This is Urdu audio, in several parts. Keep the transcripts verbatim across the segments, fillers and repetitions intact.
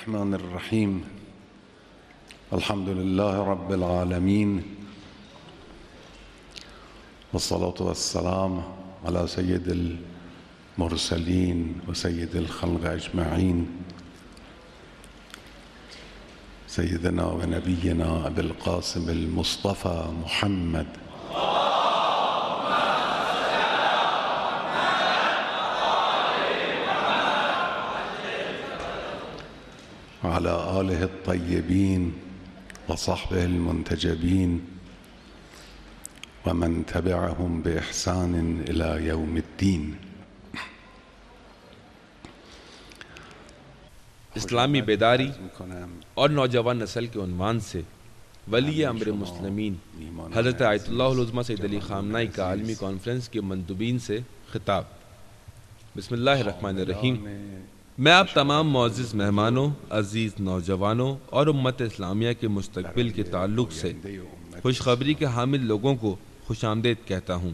الرحمن الرحیم الحمد لله رب العالمین والصلاة والسلام على سید المرسلین وسید الخلق اجمعین سیدنا و نبینا ابی القاسم المصطفى محمد وعلى آله الطيبين وصحبه المنتجبين ومن تبعهم بإحسان إلى يوم الدين. اسلامی بیداری اور نوجوان نسل کے عنوان سے ولی امر مسلمین حضرت آیت اللہ العظمہ سید علی خامنہئی کا عالمی کانفرنس کے مندوبین سے خطاب. بسم اللہ الرحمن الرحیم. میں آپ تمام معزز مہمانوں، عزیز نوجوانوں اور امت اسلامیہ کے مستقبل کے تعلق سے خوشخبری کے حامل لوگوں کو خوش آمدید کہتا ہوں.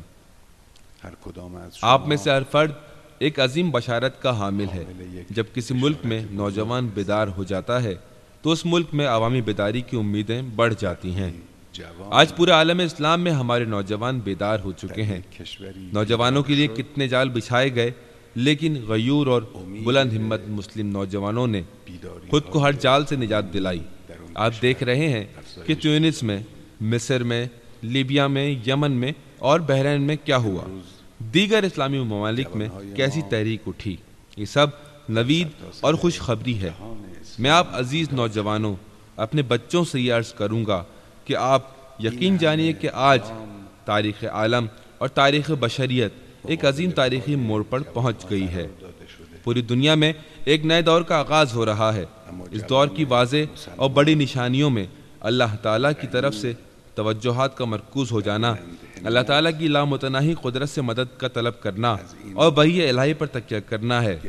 آپ میں سے ہر فرد ایک عظیم بشارت کا حامل ہے. جب کسی ملک میں نوجوان بیدار ہو جاتا ہے تو اس ملک میں عوامی بیداری کی امیدیں بڑھ جاتی ہیں. آج پورے عالم اسلام میں ہمارے نوجوان بیدار ہو چکے ہیں. نوجوانوں کے لیے کتنے جال بچھائے گئے، لیکن غیور اور بلند ہمت مسلم نوجوانوں نے خود کو ہر جال سے نجات دلائی. آپ دیکھ رہے ہیں کہ تیونس میں، مصر میں، لیبیا میں، یمن میں اور بحرین میں کیا ہوا. دیگر اسلامی ممالک میں کیسی تحریک اٹھی. یہ سب نوید اور خوشخبری ہے. میں آپ عزیز نوجوانوں، اپنے بچوں سے یہ عرض کروں گا کہ آپ یقین جانیے کہ آج تاریخ عالم اور تاریخ بشریت ایک عظیم تاریخی موڑ پر پہنچ گئی ہے. پوری دنیا میں ایک نئے دور کا آغاز ہو رہا ہے. اس دور کی واضح اور بڑی نشانیوں میں اللہ تعالیٰ کی طرف سے توجہات کا مرکوز ہو جانا، اللہ تعالیٰ کی لامتناہی قدرت سے مدد کا طلب کرنا اور وحی الہی پر تکیہ کرنا ہے.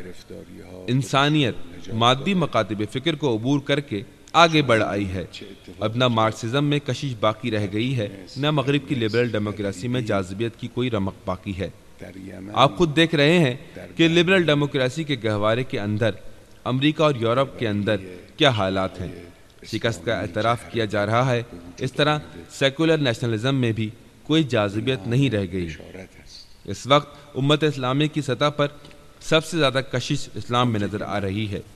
انسانیت مادی مکاتب فکر کو عبور کر کے آگے بڑھ آئی ہے. اب نہ مارکسزم میں کشش باقی رہ گئی ہے، نہ مغرب کی لبرل ڈیموکریسی میں جاذبیت کی کوئی رمق باقی ہے. آپ خود دیکھ رہے ہیں کہ لبرل ڈیموکریسی کے گہوارے کے اندر امریکہ اور یورپ کے اندر کیا حالات ہیں. شکست کا اعتراف کیا جا رہا ہے. اس طرح سیکولر نیشنلزم میں بھی کوئی جاذبیت نہیں رہ گئی. اس وقت امت اسلامی کی سطح پر سب سے زیادہ کشش اسلام میں نظر آ رہی ہے،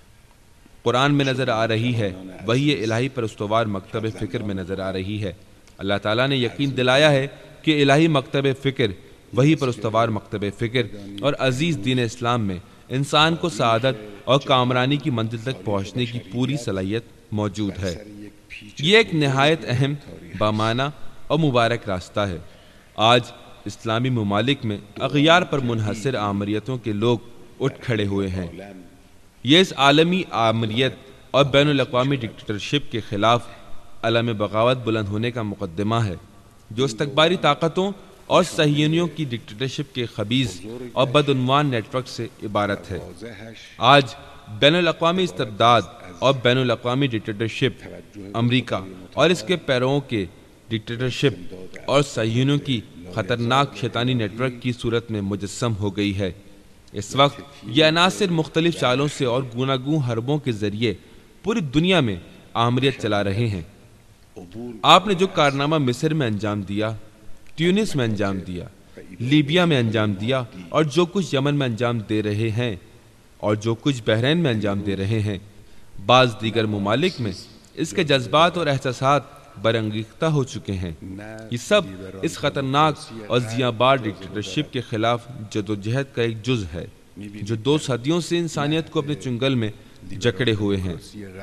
قرآن میں نظر آ رہی ہے، وحی الہی پر استوار مکتب فکر میں نظر آ رہی ہے. اللہ تعالیٰ نے یقین دلایا ہے کہ الہی مکتب فکر، وہی پر استوار مکتب فکر اور عزیز دین اسلام میں انسان کو سعادت اور کامرانی کی منزل تک پہنچنے کی پوری صلاحیت موجود ہے. یہ ایک نہایت اہم، بامعنی اور مبارک راستہ ہے. آج اسلامی ممالک میں اغیار پر منحصر آمریتوں کے لوگ اٹھ کھڑے ہوئے ہیں. یہ اس عالمی آمریت اور بین الاقوامی ڈکٹیٹرشپ کے خلاف علم بغاوت بلند ہونے کا مقدمہ ہے، جو استکباری طاقتوں اور صہیونیوں کی ڈکٹیٹرشپ کے خبیث اور بدعنوان نیٹ ورک سے عبارت ہے. آج بین الاقوامی استبداد اور بین الاقوامی ڈکٹیٹرشپ امریکہ اور اس کے پیروؤں کے ڈکٹیٹرشپ اور صہیونیوں کی خطرناک شیطانی نیٹ ورک کی صورت میں مجسم ہو گئی ہے. اس وقت یہ عناصر مختلف چالوں سے اور گوناگوں حربوں کے ذریعے پوری دنیا میں آمریت چلا رہے ہیں. آپ نے جو کارنامہ مصر میں انجام دیا، تیونس میں انجام دیا، لیبیا میں انجام دیا اور جو کچھ یمن میں انجام دے رہے ہیں اور جو کچھ بحرین میں انجام دے رہے ہیں، بعض دیگر ممالک میں اس کے جذبات اور احساسات برانگیختہ ہو چکے ہیں. یہ سب اس خطرناک اور زیاں بار ڈکٹیٹرشپ کے خلاف جدوجہد کا ایک جز ہے، جو دو صدیوں سے انسانیت کو اپنے چنگل میں جکڑے ہوئے ہیں.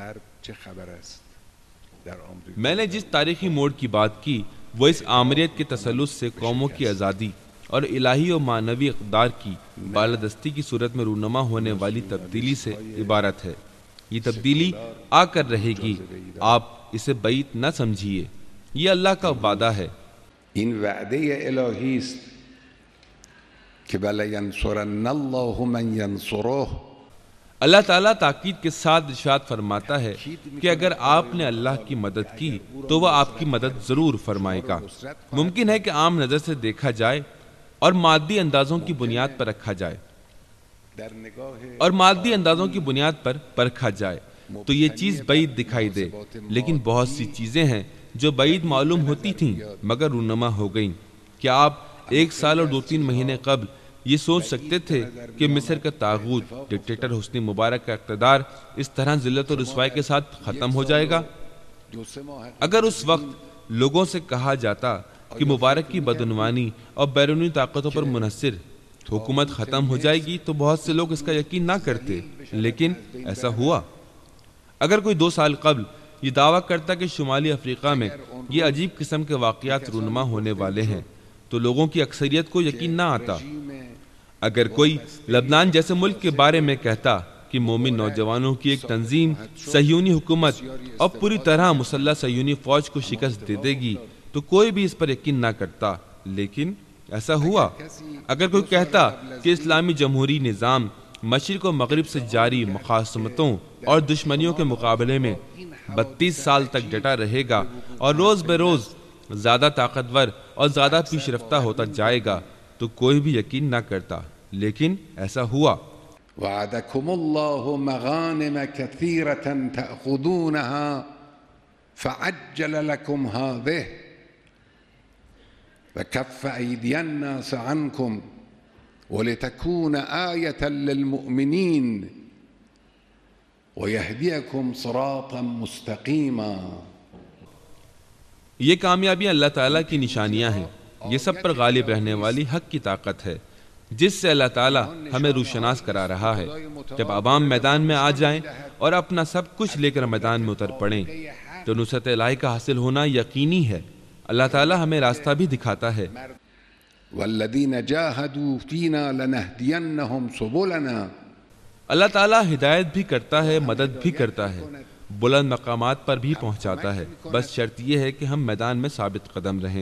میں نے جس تاریخی موڑ کی بات کی وہ اس آمریت کے تسلط سے قوموں کی آزادی اور الہی و معنوی اقدار کی بالادستی کی صورت میں رونما ہونے والی تبدیلی سے عبارت ہے. یہ تبدیلی آ کر رہے گی، آپ اسے بعید نہ سمجھیے. یہ اللہ کا وعدہ ہے. این وعده الهی است که ولینصرن الله من ینصره. اللہ تعالیٰ تاکید کے ساتھ ارشاد فرماتا ہے کہ اگر آپ نے اللہ کی مدد کی تو وہ آپ کی مدد ضرور فرمائے گا. ممکن ہے کہ عام نظر سے دیکھا جائے اور مادی اندازوں کی بنیاد پر رکھا جائے اور مادی اندازوں کی بنیاد پر پرکھا جائے تو یہ چیز بعید دکھائی دے، لیکن بہت سی چیزیں ہیں جو بعید معلوم ہوتی تھیں مگر رونما ہو گئیں۔ کیا آپ ایک سال اور دو تین مہینے قبل یہ سوچ سکتے تھے کہ مصر کا طاغوت ڈکٹیٹر حسنی مبارک کا اقتدار اس طرح ذلت و رسوائی کے ساتھ ختم ہو جائے گا؟ اگر اس وقت لوگوں سے کہا جاتا کہ مبارک کی بدعنوانی اور بیرونی طاقتوں پر منحصر حکومت ختم ہو جائے گی تو بہت سے لوگ اس کا یقین نہ کرتے، لیکن ایسا ہوا۔ اگر کوئی دو سال قبل یہ دعویٰ کرتا کہ شمالی افریقہ میں یہ عجیب قسم کے واقعات رونما ہونے والے ہیں تو لوگوں کی اکثریت کو یقین نہ آتا۔ اگر کوئی لبنان جیسے ملک کے بارے میں کہتا کہ مومن نوجوانوں کی ایک تنظیم صہیونی حکومت اور پوری طرح مسلح صہیونی فوج کو شکست دے دے گی تو کوئی بھی اس پر یقین نہ کرتا، لیکن ایسا ہوا۔ اگر کوئی کہتا کہ اسلامی جمہوری نظام مشرق و مغرب سے جاری مخاصمتوں اور دشمنیوں کے مقابلے میں بتیس سال تک ڈٹا رہے گا اور روز بے روز زیادہ طاقتور اور زیادہ پیش رفتہ ہوتا جائے گا تو کوئی بھی یقین نہ کرتا، لیکن ایسا ہوا۔ وعدكم الله مغانم كثيرة تأخذونها فعجل لكم هذه وكف أيدي الناس عنكم ولتكون آية للمؤمنين ويهديكم صراطا مستقيما۔ یہ کامیابیاں اللہ تعالیٰ کی نشانیاں ہیں، یہ سب پر غالب رہنے والی حق کی طاقت ہے جس سے اللہ تعالیٰ ہمیں روشناس کرا رہا ہے۔ جب عوام میدان میں آ جائیں اور اپنا سب کچھ لے کر میدان میں اتر پڑیں تو نصرت الہی کا حاصل ہونا یقینی ہے۔ اللہ تعالیٰ ہمیں راستہ بھی دکھاتا ہے۔ والذین جاہدوا فینا لنہدینہم سبلنا۔ اللہ تعالیٰ ہدایت بھی کرتا ہے، مدد بھی کرتا ہے، بلند مقامات پر بھی پہنچاتا ہے، بس شرط یہ ہے کہ ہم میدان میں ثابت قدم رہیں۔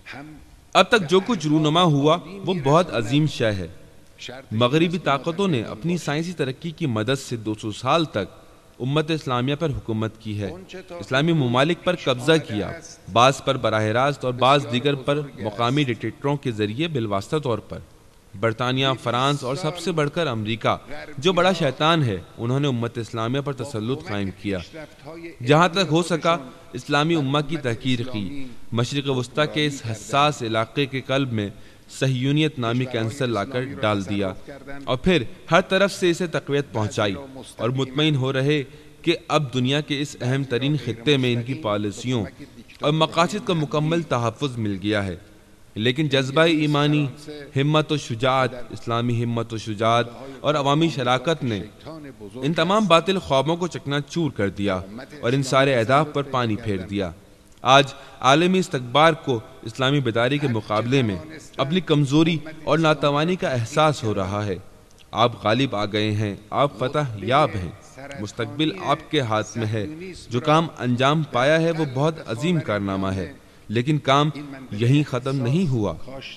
اب تک جو کچھ رونما ہوا وہ بہت عظیم شے ہے۔ مغربی طاقتوں نے اپنی سائنسی ترقی کی مدد سے دو سو سال تک امت اسلامیہ پر حکومت کی ہے، اسلامی ممالک پر قبضہ کیا، بعض پر براہ راست اور بعض دیگر پر مقامی ڈکٹیٹروں کے ذریعے بالواسطہ طور پر۔ برطانیہ، فرانس اور سب سے بڑھ کر امریکہ جو بڑا شیطان ہے، انہوں نے امت اسلامیہ پر تسلط قائم کیا، جہاں تک ہو سکا اسلامی امہ کی تحقیر کی، مشرق وسطیٰ کے اس حساس علاقے کے قلب میں صہیونیت نامی کینسر لا کر ڈال دیا اور پھر ہر طرف سے اسے تقویت پہنچائی، اور مطمئن ہو رہے کہ اب دنیا کے اس اہم ترین خطے میں ان کی پالیسیوں اور مقاصد کا مکمل تحفظ مل گیا ہے۔ لیکن جذبہ ایمانی، ہمت و شجاعت، اسلامی ہمت و شجاعت اور عوامی شراکت نے ان تمام باطل خوابوں کو چکنا چور کر دیا اور ان سارے اہداف پر پانی پھیر دیا۔ آج عالمی استکبار کو اسلامی بیداری کے مقابلے میں اپنی کمزوری اور ناتوانی کا احساس ہو رہا ہے۔ آپ غالب آ گئے ہیں، آپ فتح یاب ہیں، مستقبل آپ کے ہاتھ میں ہے۔ جو کام انجام پایا ہے وہ بہت عظیم کارنامہ ہے، لیکن کام یہیں ختم نہیں ہوا۔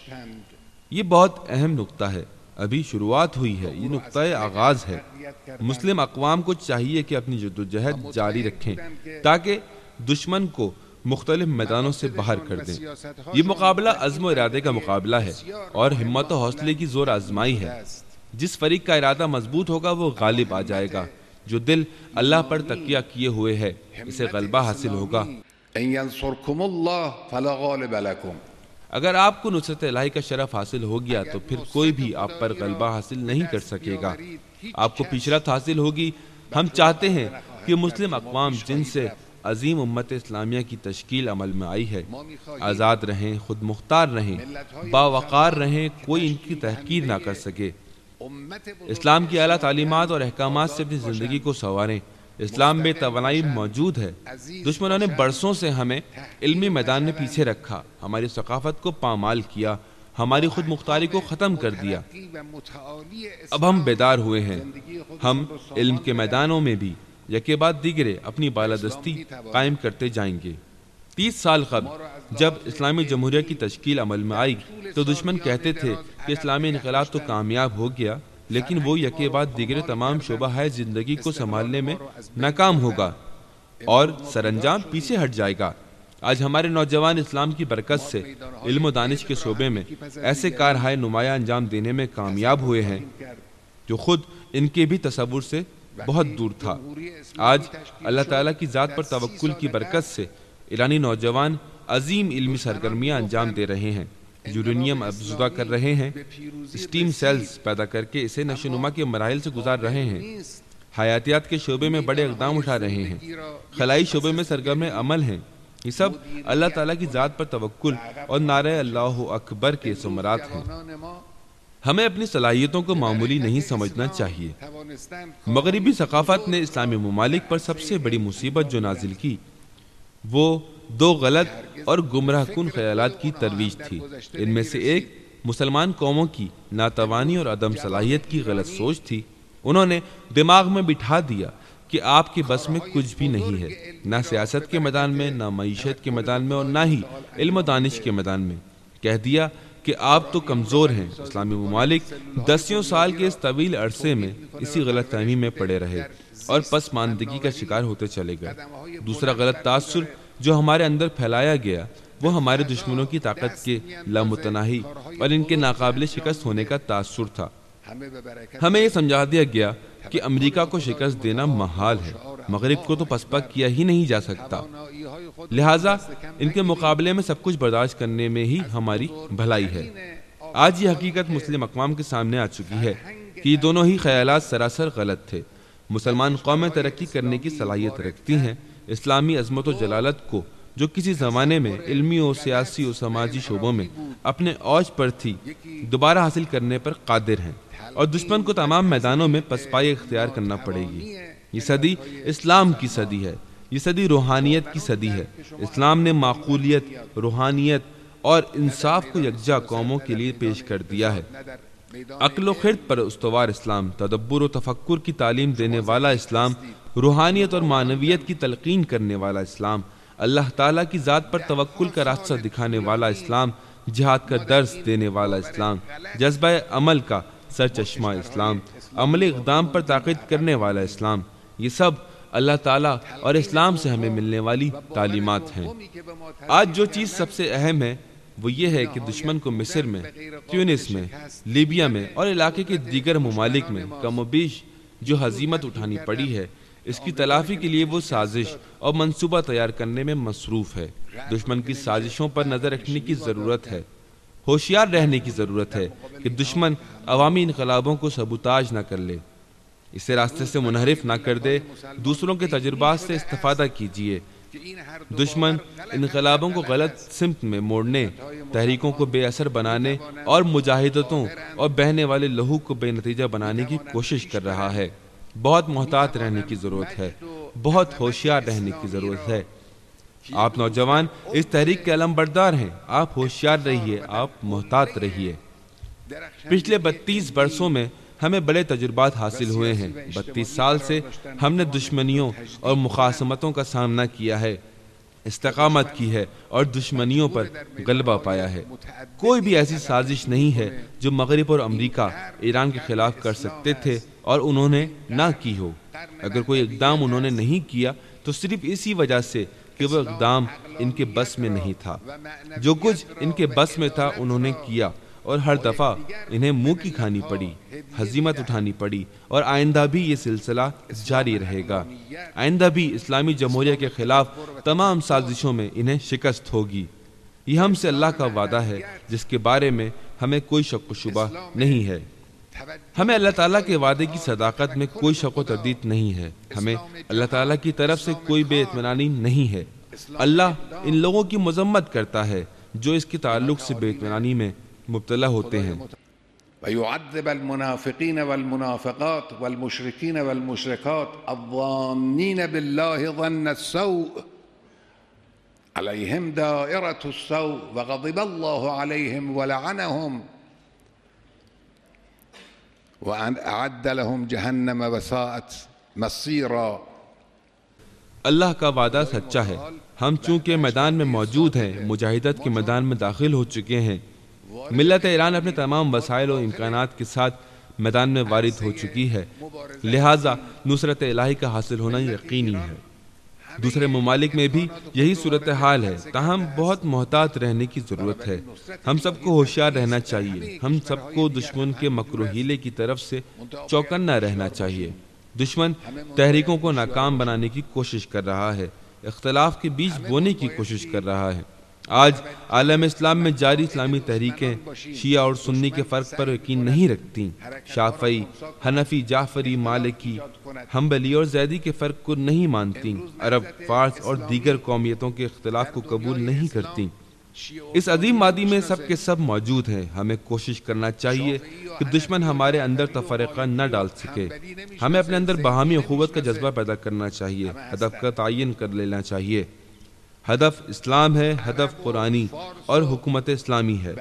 یہ بہت اہم نقطہ ہے، ابھی شروعات ہوئی ہے، یہ نقطہ آغاز ہے۔ مسلم اقوام کو چاہیے کہ اپنی جدوجہد جاری رکھیں تاکہ دشمن کو مختلف میدانوں سے باہر کر دیں۔ یہ مقابلہ عزم و ارادے کا مقابلہ ہے اور ہمت و حوصلے کی زور آزمائی ہے۔ جس فریق کا ارادہ مضبوط ہوگا وہ غالب آ جائے گا، جو دل اللہ پر تکیہ کیے ہوئے ہے اسے غلبہ حاصل ہوگا۔ ان ینصرکم اللہ فلا غالب لکم۔ اگر آپ کو نصرت الہی کا شرف حاصل ہو گیا تو پھر کوئی بھی آپ پر غلبہ حاصل نہیں کر سکے گا، آپ کو پیشرفت حاصل ہوگی۔ ہم چاہتے ہیں کہ مسلم اقوام جن سے عظیم امت اسلامیہ کی تشکیل عمل میں آئی ہے آزاد رہیں، خود مختار رہیں، باوقار رہیں، کوئی ان کی تحقیر نہ کر سکے، اسلام کی اعلیٰ تعلیمات اور احکامات سے اپنی زندگی کو سنواریں۔ اسلام میں توانائی موجود ہے۔ دشمنوں نے برسوں سے ہمیں علمی میدان میں پیچھے رکھا، ہماری ثقافت کو پامال کیا، ہماری خود مختاری کو ختم کر دیا۔ اب ہم بیدار ہوئے ہیں، ہم علم کے میدانوں میں بھی یکے بعد دیگرے اپنی بالادستی قائم کرتے جائیں گے۔ تیس سال قبل جب اسلامی جمہوریہ کی تشکیل عمل میں آئی تو دشمن کہتے تھے کہ اسلامی انقلاب تو کامیاب ہو گیا، لیکن وہ یکے بعد دیگرے تمام شعبہ ہے زندگی کو سنبھالنے میں ناکام ہوگا اور سر انجام پیچھے ہٹ جائے گا۔ آج ہمارے نوجوان اسلام کی برکت سے علم و دانش کے شعبے میں ایسے کارہائے نمایاں انجام دینے میں کامیاب ہوئے ہیں جو خود ان کے بھی تصور سے بہت دور تھا۔ آج اللہ تعالیٰ کی ذات پر توکل کی برکت سے ایرانی نوجوان عظیم علمی سرگرمیاں انجام دے رہے ہیں، یورینیم افزودہ کر رہے ہیں، اسٹیم سیلز پیدا کر کے اسے نشو نما کے مراحل سے گزار رہے ہیں، حیاتیات کے شعبے میں بڑے اقدام اٹھا رہے ہیں، خلائی شعبے میں سرگرم عمل ہیں۔ یہ سب اللہ تعالیٰ کی ذات پر توکل اور نعرہ اللہ اکبر کے ثمرات ہیں۔ ہمیں اپنی صلاحیتوں کو معمولی نہیں سمجھنا چاہیے۔ مغربی ثقافت نے اسلامی ممالک پر سب سے بڑی مصیبت جو نازل کی وہ دو غلط اور گمراہ کن خیالات کی ترویج تھی۔ ان میں سے ایک مسلمان قوموں کی ناتوانی اور عدم صلاحیت کی غلط سوچ تھی۔ انہوں نے دماغ میں بٹھا دیا کہ آپ کے بس میں کچھ بھی نہیں ہے، نہ سیاست کے میدان میں، نہ معیشت کے میدان میں، اور نہ ہی علم و دانش کے میدان میں۔ کہہ دیا کہ آپ تو کمزور ہیں۔ اسلامی ممالک دسیوں سال کے اس طویل عرصے میں اسی غلط فہمی میں پڑے رہے اور پسماندگی کا شکار ہوتے چلے گئے۔ دوسرا غلط تاثر جو ہمارے اندر پھیلایا گیا وہ ہمارے دشمنوں کی طاقت کے لامتناہی اور ان کے ناقابل شکست ہونے کا تاثر تھا۔ ہمیں یہ سمجھا دیا گیا کہ امریکہ کو شکست دینا محال ہے، مغرب کو تو پسپا کیا ہی نہیں جا سکتا، لہٰذا ان کے مقابلے میں سب کچھ برداشت کرنے میں ہی ہماری بھلائی ہے۔ آج یہ حقیقت مسلم اقوام کے سامنے آ چکی ہے کہ یہ دونوں ہی خیالات سراسر غلط تھے۔ مسلمان قومیں ترقی کرنے کی صلاحیت رکھتی ہیں، اسلامی عظمت و جلالت کو جو کسی زمانے میں علمی و سیاسی و سماجی شعبوں میں اپنے اوج پر تھی دوبارہ حاصل کرنے پر قادر ہیں، اور دشمن کو تمام میدانوں میں پسپائی اختیار کرنا پڑے گی۔ یہ صدی اسلام کی صدی ہے، یہ صدی روحانیت کی صدی ہے۔ اسلام نے معقولیت، روحانیت اور انصاف کو یکجا قوموں کے لیے پیش کر دیا ہے۔ عقل و خرد پر استوار اسلام، تدبر و تفکر کی تعلیم دینے والا اسلام، روحانیت اور معنویت کی تلقین کرنے والا اسلام، اللہ تعالیٰ کی ذات پر توکل کا راستہ دکھانے والا اسلام، جہاد کا درس دینے والا اسلام، جذبہ عمل کا سرچشمہ اسلام، عمل اقدام پر طاقت کرنے والا اسلام، یہ سب اللہ تعالیٰ اور اسلام سے ہمیں ملنے والی تعلیمات ہیں۔ آج جو چیز سب سے اہم ہے وہ یہ ہے کہ دشمن کو مصر میں، تیونس میں، لیبیا میں اور علاقے کے دیگر ممالک میں کم و بیش جو ہزیمت اٹھانی پڑی ہے، اس کی تلافی کے لیے وہ سازش اور منصوبہ تیار کرنے میں مصروف ہے۔ دشمن کی سازشوں پر نظر رکھنے کی ضرورت ہے، ہوشیار رہنے کی ضرورت ہے کہ دشمن عوامی انقلابوں کو سبوتاژ نہ کر لے، اسے راستے سے منحرف نہ کر دے۔ دوسروں کے تجربات سے استفادہ کیجیے۔ دشمن انقلابوں کو غلط سمت میں موڑنے، تحریکوں کو بے اثر بنانے اور مجاہدتوں اور بہنے والے لہو کو بے نتیجہ بنانے کی کوشش کر رہا ہے۔ بہت محتاط رہنے کی ضرورت ہے، بہت ہوشیار رہنے کی ضرورت ہے۔ آپ نوجوان اس تحریک کے علم بردار ہیں، آپ ہوشیار رہیے، آپ محتاط رہیے۔ پچھلے بتیس برسوں میں ہمیں بڑے تجربات حاصل ہوئے ہیں۔ بتیس سال سے ہم نے دشمنیوں اور مخاصمتوں کا سامنا کیا ہے، استقامت کی ہے اور دشمنیوں پر غلبہ پایا ہے۔ کوئی بھی ایسی سازش نہیں ہے جو مغرب اور امریکہ ایران کے خلاف کر سکتے تھے اور انہوں نے نہ کی ہو۔ اگر کوئی اقدام انہوں نے نہیں کیا تو صرف اسی وجہ سے کہ وہ اقدام ان کے بس میں نہیں تھا۔ جو کچھ ان کے بس میں تھا انہوں نے کیا، اور ہر دفعہ انہیں منہ کی کھانی پڑی، ہزیمت اٹھانی پڑی، اور آئندہ بھی یہ سلسلہ جاری رہے گا۔ آئندہ بھی اسلامی جمہوریہ کے خلاف تمام سازشوں میں انہیں شکست ہوگی۔ یہ ہم سے اللہ کا وعدہ ہے جس کے بارے میں ہمیں کوئی شک و شبہ نہیں ہے۔ ہمیں اللہ تعالیٰ کے وعدے کی صداقت میں کوئی شک و تردید نہیں ہے۔ ہمیں اللہ تعالیٰ کی طرف سے کوئی بے اطمینانی نہیں ہے۔ اللہ ان لوگوں کی مذمت کرتا ہے جو اس کے تعلق سے بے اطمینانی میں مبتلا ہوتے ہیں۔ ويعذب المنافقين والمنافقات والمشركين والمشركات الظانين بالله ظن السوء عليهم دائرة السوء وغضب الله عليهم ولعنهم وأعد لهم جهنم وساءت مصيرا۔ اللہ کا وعدہ سچا ہے۔ ہم چونکہ میدان میں موجود ہیں، مجاہدت کے میدان میں داخل ہو چکے ہیں، ملت ایران اپنے تمام وسائل و امکانات کے ساتھ میدان میں وارد ہو چکی ہے، لہٰذا نصرت الہی کا حاصل ہونا یقینی ہے۔ دوسرے ممالک میں بھی یہی صورتحال ہے، تاہم بہت محتاط رہنے کی ضرورت ہے۔ ہم سب کو ہوشیار رہنا چاہیے، ہم سب کو دشمن کے مکر و حیلے کی طرف سے چوکنا رہنا چاہیے۔ دشمن تحریکوں کو ناکام بنانے کی کوشش کر رہا ہے، اختلاف کے بیج بونے کی کوشش کر رہا ہے۔ آج عالم اسلام میں جاری اسلامی تحریکیں شیعہ اور سنی کے فرق پر یقین نہیں رکھتی، شافعی، حنفی، جعفری، مالکی، حنبلی اور زیدی کے فرق کو نہیں مانتی، عرب، فارس اور دیگر قومیتوں کے اختلاف کو قبول نہیں کرتی۔ اس عظیم وادی میں سب کے سب موجود ہیں۔ ہمیں کوشش کرنا چاہیے کہ دشمن ہمارے اندر تفرقہ نہ ڈال سکے۔ ہمیں اپنے اندر باہمی اخوت کا جذبہ پیدا کرنا چاہیے، ہدف کا تعین کر لینا چاہیے۔ ہدف اسلام ہے، ہدف قرآنی اور حکومت اسلامی ہے۔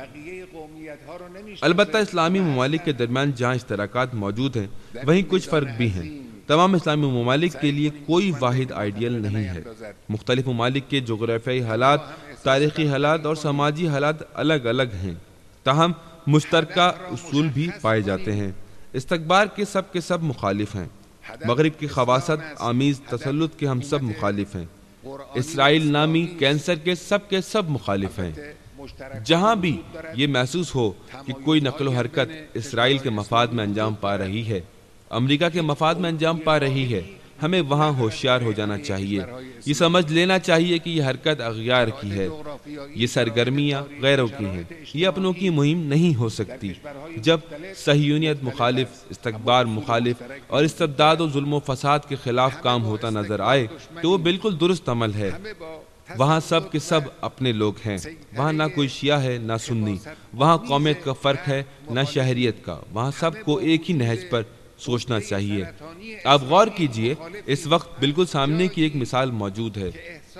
البتہ اسلامی ممالک کے درمیان جہاں اشتراکات موجود ہیں وہیں کچھ فرق بھی ہیں۔ تمام اسلامی ممالک کے لیے کوئی واحد آئیڈیل نہیں ہے۔ مختلف ممالک کے جغرافیائی حالات، تاریخی حالات اور سماجی حالات الگ الگ ہیں، تاہم مشترکہ اصول بھی پائے جاتے ہیں۔ استکبار کے سب کے سب مخالف ہیں، مغرب کی خباثت آمیز تسلط کے ہم سب مخالف ہیں، اسرائیل نامی کینسر کے سب کے سب مخالف ہیں۔ جہاں بھی یہ محسوس ہو کہ کوئی نقل و حرکت اسرائیل کے مفاد میں انجام پا رہی ہے، امریکہ کے مفاد میں انجام پا رہی ہے، ہمیں وہاں ہوشیار ہو جانا چاہیے۔ یہ سمجھ لینا چاہیے کہ یہ حرکت اغیار کی ہے، یہ سرگرمیاں غیروں کی ہیں، یہ اپنوں کی مہم نہیں ہو سکتی۔ جب صہیونیت مخالف، استکبار مخالف اور استبداد و ظلم و فساد کے خلاف کام ہوتا نظر آئے تو وہ بالکل درست عمل ہے۔ وہاں سب کے سب اپنے لوگ ہیں، وہاں نہ کوئی شیعہ ہے نہ سنی، وہاں قومیت کا فرق ہے نہ شہریت کا، وہاں سب کو ایک ہی نہج پر سوچنا چاہیے۔ آپ غور کیجئے، اس وقت بالکل سامنے کی ایک مثال موجود ہے۔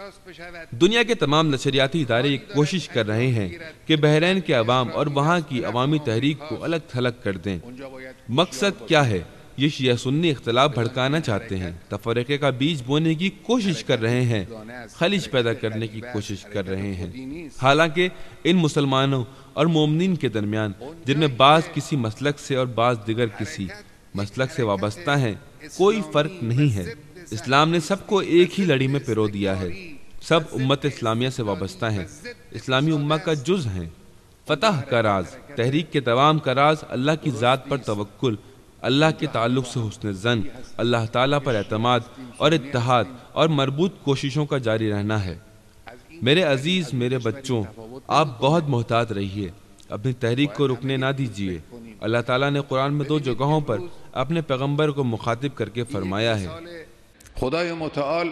دنیا کے تمام نشریاتی ادارے یہ کوشش کر رہے ہیں کہ بحرین کے عوام اور وہاں کی عوامی تحریک کو الگ تھلگ کر دیں۔ مقصد کیا ہے؟ یہ شیعہ سنی اختلاف بھڑکانا چاہتے ہیں، تفرقے کا بیج بونے کی کوشش کر رہے ہیں، خلیج پیدا کرنے کی کوشش کر رہے ہیں۔ حالانکہ ان مسلمانوں اور مومنین کے درمیان، جن میں بعض کسی مسلک سے اور بعض دیگر کسی مسلک سے وابستہ ہیں، کوئی فرق نہیں ہے۔ اسلام نے سب کو ایک ہی لڑی میں پرو دیا ہے، سب امت اسلامیہ سے وابستہ ہیں، اسلامی امہ کا جز ہیں۔ فتح کا راز، تحریک کے دوام کا راز اللہ کی ذات پر توکل، اللہ کے تعلق سے حسن ظن، اللہ تعالیٰ پر اعتماد اور اتحاد اور مربوط کوششوں کا جاری رہنا ہے۔ میرے عزیز، میرے بچوں، آپ بہت محتاط رہیے، اپنی تحریک کو رکنے نہ دیجیے۔ اللہ تعالیٰ نے قرآن میں دو جگہوں پر اپنے پیغمبر کو مخاطب کر کے فرمایا ہے۔ خدای متعال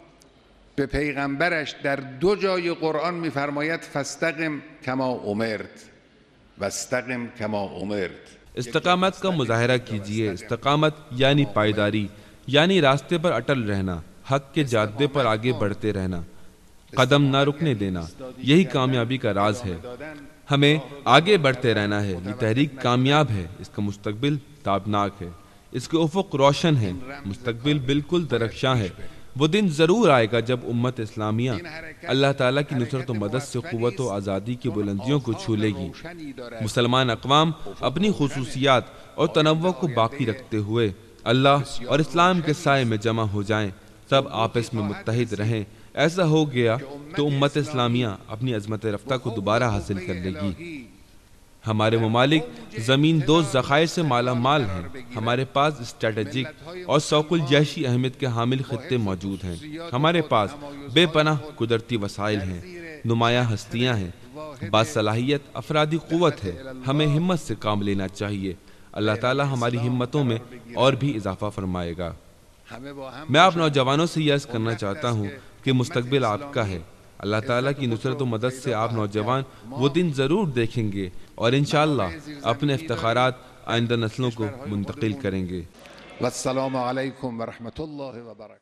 به پیغمبرش در دو جای قرآن میفرماید فاستقم کما امرت واستقم کما امرت۔ استقامت کا مظاہرہ کیجیے۔ استقامت یعنی پائیداری، یعنی راستے پر اٹل رہنا، حق کے جادے پر آگے بڑھتے رہنا، قدم نہ رکنے دینا، یہی کامیابی کا راز ہے۔ ہمیں آگے بڑھتے رہنا ہے۔ یہ تحریک کامیاب ہے، اس کا مستقبل تابناک ہے، اس کے افق روشن ہے، مستقبل بالکل درخشاں ہے۔ وہ دن ضرور آئے گا جب امت اسلامیہ اللہ تعالیٰ کی نصرت و مدد سے قوت و آزادی کی بلندیوں کو چھو لے گی۔ مسلمان اقوام اپنی خصوصیات اور تنوع کو باقی رکھتے ہوئے اللہ اور اسلام کے سائے میں جمع ہو جائیں، تب آپس میں متحد رہیں۔ ایسا ہو گیا تو امت اسلامیہ اپنی عظمت رفتہ کو دوبارہ حاصل کر لے گی۔ ہمارے ممالک زمین دوز ذخائر سے مالا مال ہیں، ہمارے پاس اسٹریٹجک اور سوق الجیشی اہمیت کے حامل خطے موجود ہیں، ہمارے پاس بے پناہ قدرتی وسائل ہیں، نمایاں ہستیاں ہیں، باصلاحیت افرادی قوت ہے۔ ہمیں ہمت سے کام لینا چاہیے۔ اللہ تعالی ہماری ہمتوں میں اور بھی اضافہ فرمائے گا۔ میں آپ نوجوانوں سے یہ عرض کرنا چاہتا ہوں کہ مستقبل آپ کا ہے۔ اللہ تعالیٰ کی نصرت و مدد سے آپ نوجوان وہ دن ضرور دیکھیں گے اور انشاءاللہ اپنے افتخارات آئندہ نسلوں کو منتقل کریں گے۔ والسلام علیکم ورحمۃ اللہ وبرکاتہ۔